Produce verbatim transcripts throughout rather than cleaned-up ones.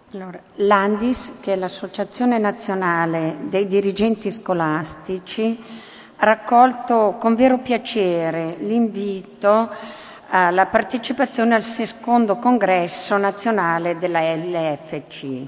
Allora, l'ANDIS, che è l'Associazione Nazionale dei Dirigenti Scolastici, ha raccolto con vero piacere l'invito alla partecipazione al secondo congresso nazionale della L F C.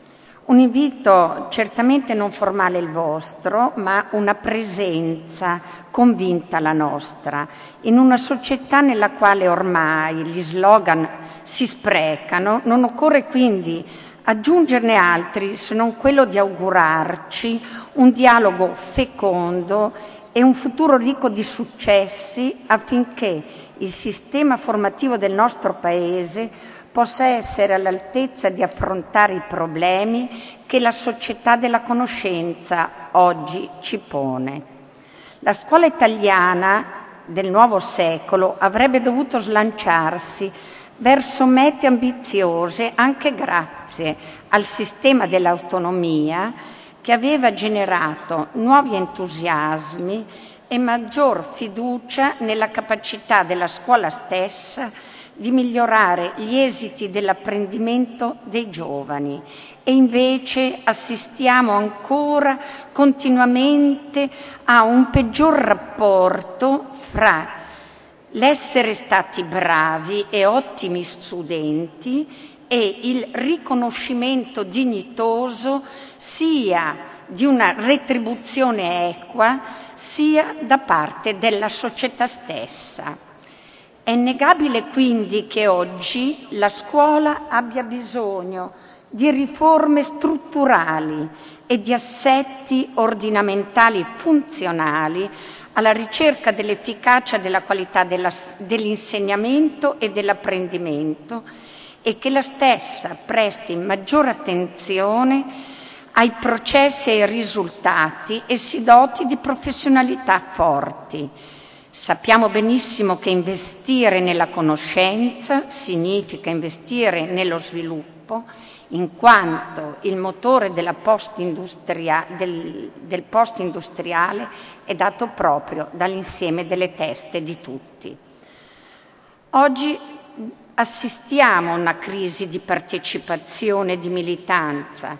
Un invito certamente non formale il vostro, ma una presenza convinta la nostra, in una società nella quale ormai gli slogan si sprecano. Non occorre quindi aggiungerne altri se non quello di augurarci un dialogo fecondo e un futuro ricco di successi affinché il sistema formativo del nostro Paese possa essere all'altezza di affrontare i problemi che la società della conoscenza oggi ci pone. La scuola italiana del nuovo secolo avrebbe dovuto slanciarsi verso mete ambiziose anche grazie al sistema dell'autonomia che aveva generato nuovi entusiasmi e maggior fiducia nella capacità della scuola stessa di migliorare gli esiti dell'apprendimento dei giovani. E invece assistiamo ancora continuamente a un peggior rapporto fra l'essere stati bravi e ottimi studenti e il riconoscimento dignitoso sia di una retribuzione equa sia da parte della società stessa. È innegabile quindi che oggi la scuola abbia bisogno di riforme strutturali e di assetti ordinamentali funzionali alla ricerca dell'efficacia e della qualità della, dell'insegnamento e dell'apprendimento, e che la stessa presti maggiore attenzione ai processi e ai risultati e si doti di professionalità forti. Sappiamo benissimo che investire nella conoscenza significa investire nello sviluppo, in quanto il motore della post-industria, del, del post-industriale è dato proprio dall'insieme delle teste di tutti. Oggi assistiamo a una crisi di partecipazione e di militanza,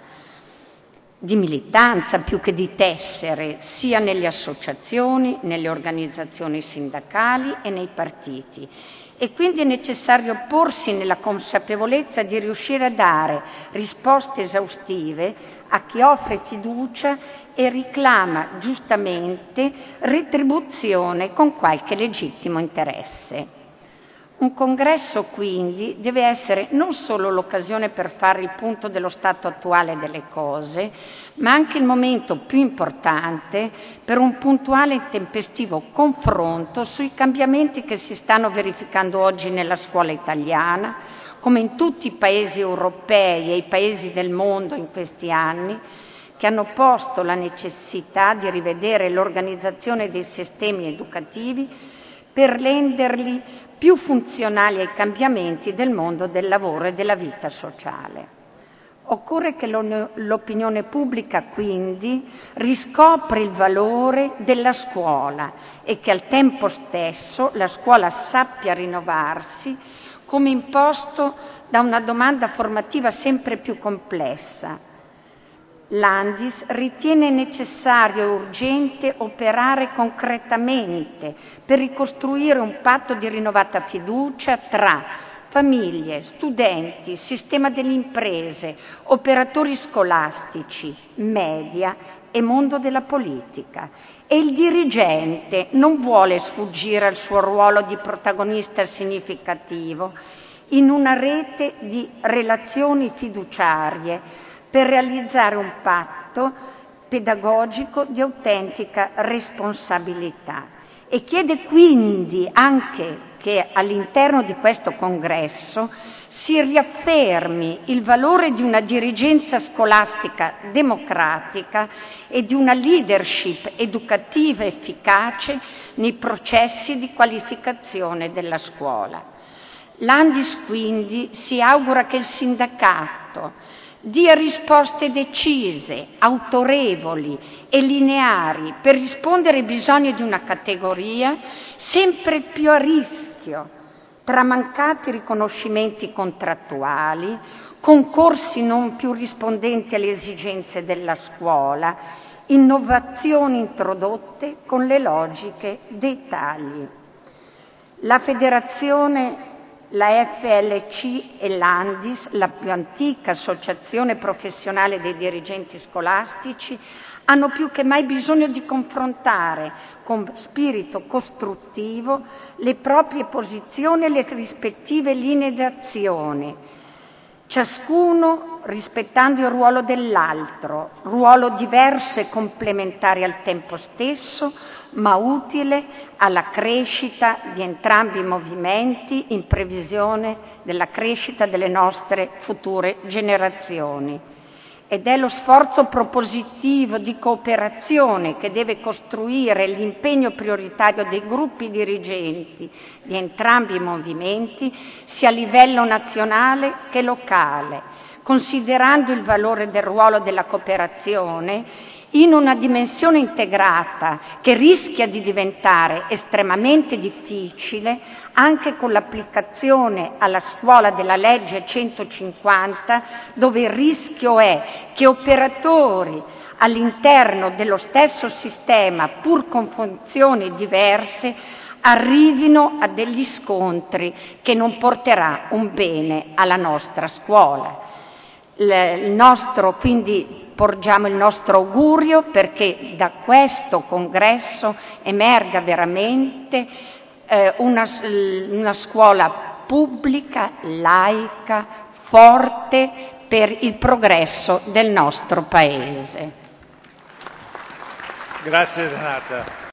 di militanza più che di tessere, sia nelle associazioni, nelle organizzazioni sindacali e nei partiti. E quindi è necessario porsi nella consapevolezza di riuscire a dare risposte esaustive a chi offre fiducia e reclama giustamente retribuzione con qualche legittimo interesse. Un congresso quindi deve essere non solo l'occasione per fare il punto dello stato attuale delle cose, ma anche il momento più importante per un puntuale e tempestivo confronto sui cambiamenti che si stanno verificando oggi nella scuola italiana, come in tutti i paesi europei e i paesi del mondo in questi anni, che hanno posto la necessità di rivedere l'organizzazione dei sistemi educativi per renderli più funzionali ai cambiamenti del mondo del lavoro e della vita sociale. Occorre che l'opinione pubblica quindi riscopra il valore della scuola e che al tempo stesso la scuola sappia rinnovarsi come imposto da una domanda formativa sempre più complessa. L'ANDIS ritiene necessario e urgente operare concretamente per ricostruire un patto di rinnovata fiducia tra famiglie, studenti, sistema delle imprese, operatori scolastici, media e mondo della politica. E il dirigente non vuole sfuggire al suo ruolo di protagonista significativo in una rete di relazioni fiduciarie per realizzare un patto pedagogico di autentica responsabilità. E chiede quindi anche che all'interno di questo congresso si riaffermi il valore di una dirigenza scolastica democratica e di una leadership educativa efficace nei processi di qualificazione della scuola. L'ANDIS quindi si augura che il sindacato dia risposte decise, autorevoli e lineari per rispondere ai bisogni di una categoria sempre più a rischio tra mancati riconoscimenti contrattuali, concorsi non più rispondenti alle esigenze della scuola, innovazioni introdotte con le logiche dei tagli. La federazione, la F L C e l'Andis, la più antica associazione professionale dei dirigenti scolastici, hanno più che mai bisogno di confrontare con spirito costruttivo le proprie posizioni e le rispettive linee d'azione, ciascuno rispettando il ruolo dell'altro, ruolo diverso e complementare al tempo stesso, ma utile alla crescita di entrambi i movimenti in previsione della crescita delle nostre future generazioni. Ed è lo sforzo propositivo di cooperazione che deve costruire l'impegno prioritario dei gruppi dirigenti di entrambi i movimenti, sia a livello nazionale che locale, considerando il valore del ruolo della cooperazione in una dimensione integrata che rischia di diventare estremamente difficile anche con l'applicazione alla scuola della legge centocinquanta, dove il rischio è che operatori all'interno dello stesso sistema, pur con funzioni diverse, arrivino a degli scontri che non porterà un bene alla nostra scuola. Il nostro, quindi, porgiamo il nostro augurio perché da questo congresso emerga veramente eh, una, una scuola pubblica, laica, forte per il progresso del nostro Paese. Grazie Renata.